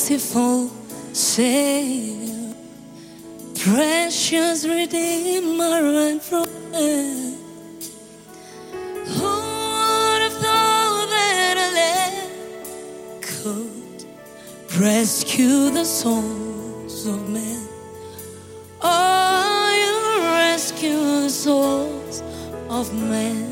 merciful Savior, precious Redeemer and friend. Who would have thought that a lamb could rescue the souls of men? Oh, you rescue the souls of men.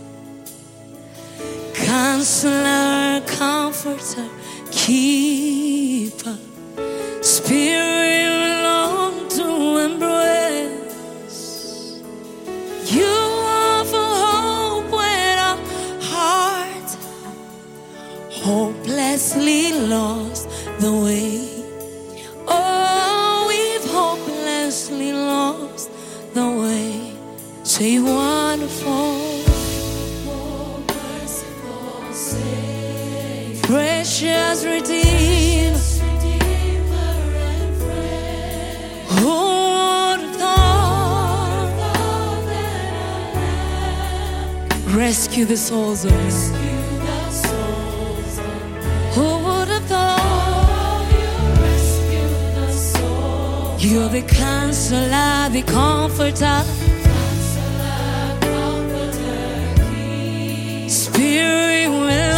Counselor, comforter, keeper, Spirit we long to embrace. You offer hope when our hearts hopelessly lost the way. Oh, we've hopelessly lost the way. Say wonderful, precious Redeemer, who would have thought rescue the souls of men? Who would have thought you're the counselor, the comforter, Spirit will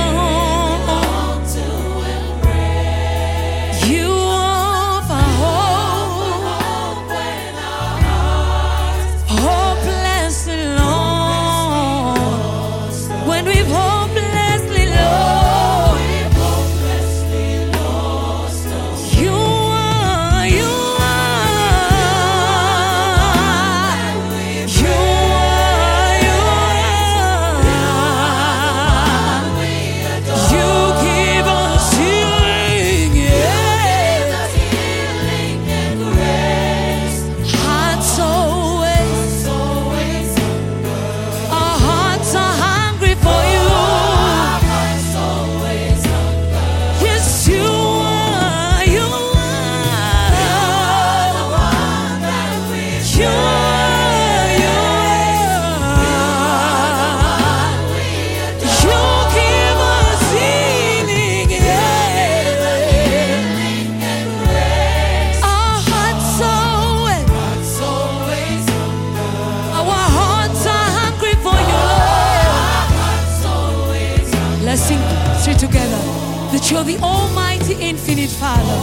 together that you're the Almighty Infinite Father,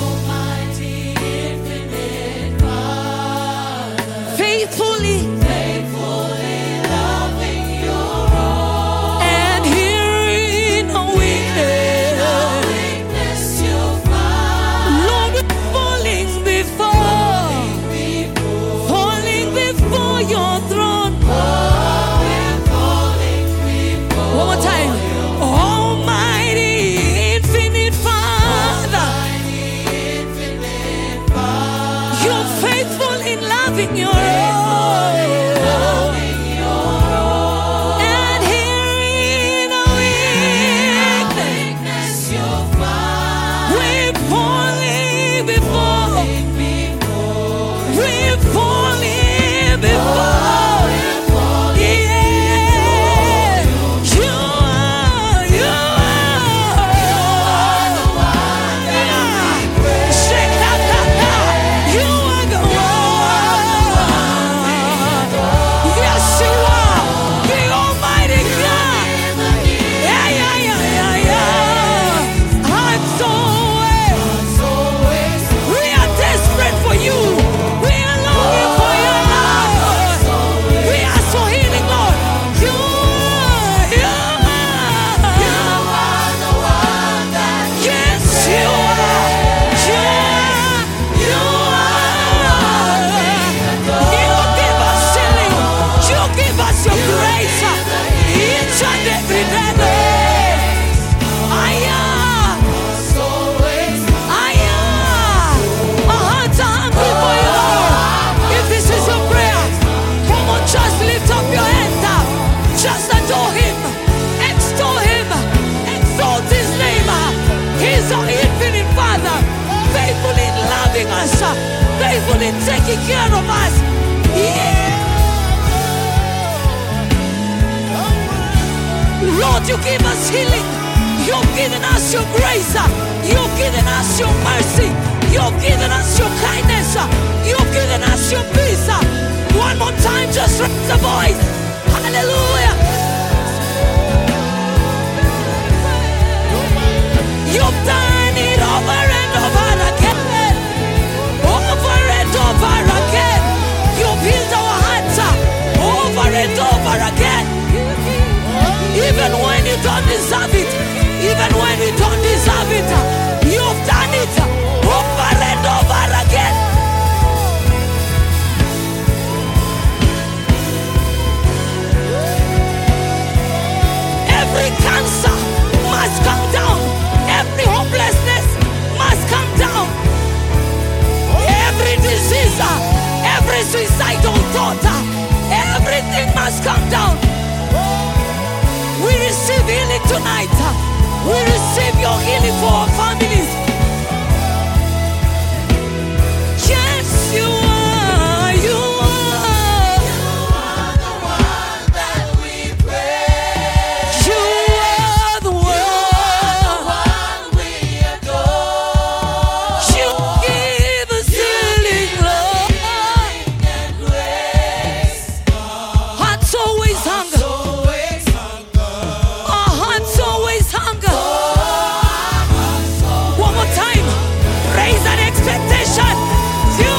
faithfully loving your own, and hearing our weakness you find. Lord, we're falling before your throne. One more time. Loving your own, and hearing our weakness you find. We're falling before, we're falling before. Faithful in taking care of us. Yeah. Lord, you give us healing. You You've given us your grace. You've given us your mercy. You've given us your kindness. You've given us your peace. One more time, just raise the voice. Hallelujah. You've done it over and over again. Over and over again. You've healed our hearts over and over again. Even when you don't deserve it. Even when we don't deserve it. You've done it over and over again. Every cancer must come down. Every hopelessness must come down. Every disease, every suicidal thought, everything must come down. We receive healing tonight. We receive your healing for our families. Yes, you are. You are. You are the one that we praise. You are the one we adore. You give us healing, love, and grace. Hearts always hunger. Our hearts always hunger. One more time. Raise an expectation. You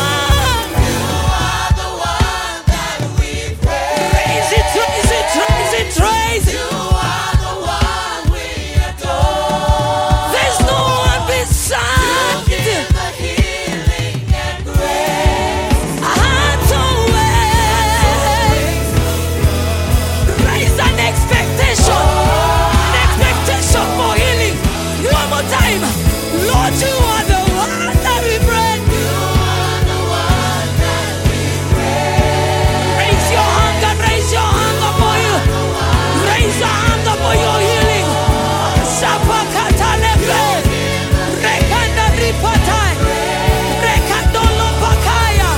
are the one that we praise. Raise it, raise it, raise it, raise it. You are the one we adore. There's no one beside you. Give the healing and grace. Hearts always. Raise an expectation. An expectation for healing. One more time. Lord, you are the one that we pray. You are the one that we pray. Raise your hunger for you. Raise your hunger for your healing. Sapakata lepe. Rekanda ripatai. Rekandolo pakaya.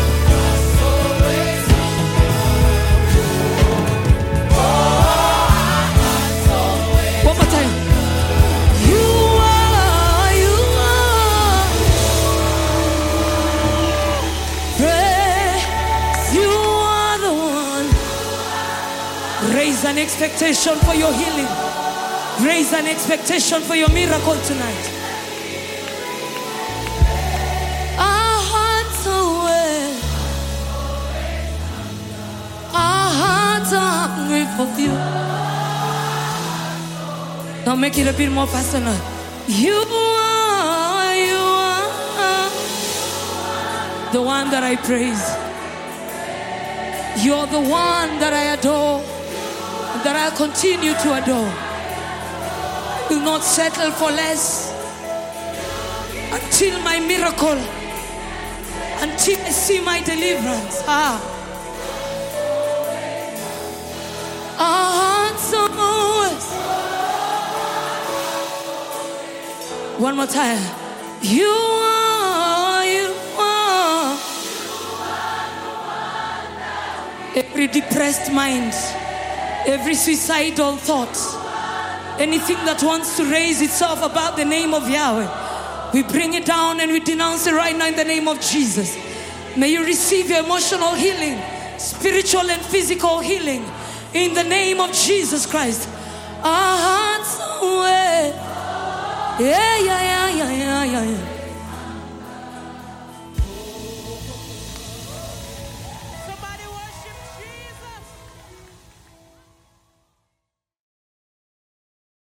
One more time. You are. Praise, you are the one. Raise an expectation for your healing. Raise an expectation for your miracle tonight. Our hearts are well. Our hearts are hungry for you. Now make it a bit more personal. You are the one that I praise. You're the one that I adore, and that I'll continue to adore. Will not settle for less until my miracle, until I see my deliverance. Our hearts are always. One more time. You are. Every depressed mind, every suicidal thought, anything that wants to raise itself above the name of Yahweh, we bring it down and we denounce it right now in the name of Jesus. May you receive your emotional healing, spiritual and physical healing in the name of Jesus Christ. Our hearts are well. Yeah.